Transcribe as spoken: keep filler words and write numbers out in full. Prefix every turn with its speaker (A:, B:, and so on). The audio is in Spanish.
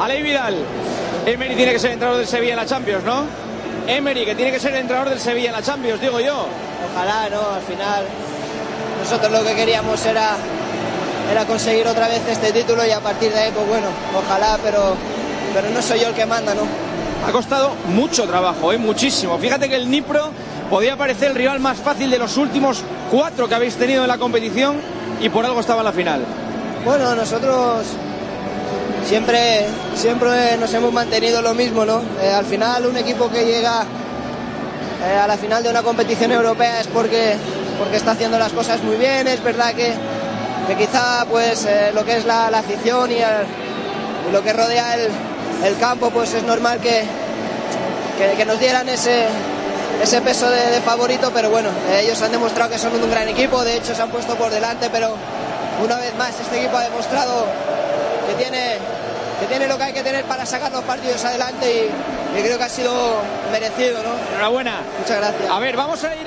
A: Aleix Vidal. Emery tiene que ser el entrenador del Sevilla en la Champions, ¿no? Emery, que tiene que ser el entrenador del Sevilla en la Champions, digo yo.
B: Ojalá, ¿no? Al final nosotros lo que queríamos era era conseguir otra vez este título y a partir de ahí, pues bueno, ojalá, pero, pero no soy yo el que manda, ¿no?
A: Ha costado mucho trabajo, ¿eh? Muchísimo. Fíjate que el Dnipro podía parecer el rival más fácil de los últimos cuatro que habéis tenido en la competición y por algo estaba en la final.
B: Bueno, nosotros siempre, siempre nos hemos mantenido lo mismo, ¿no? Eh, al final un equipo que llega eh, a la final de una competición europea es porque, porque está haciendo las cosas muy bien. Es verdad que, que quizá pues eh, lo que es la, la afición y, el, y lo que rodea el, el campo, pues es normal que, que, que nos dieran ese, ese peso de, de favorito, pero bueno, eh, ellos han demostrado que son un gran equipo, de hecho se han puesto por delante, pero una vez más este equipo ha demostrado que tiene, que tiene lo que hay que tener para sacar los partidos adelante y, y creo que ha sido merecido, ¿no?
A: Enhorabuena.
B: Muchas gracias.
A: A ver, vamos a ir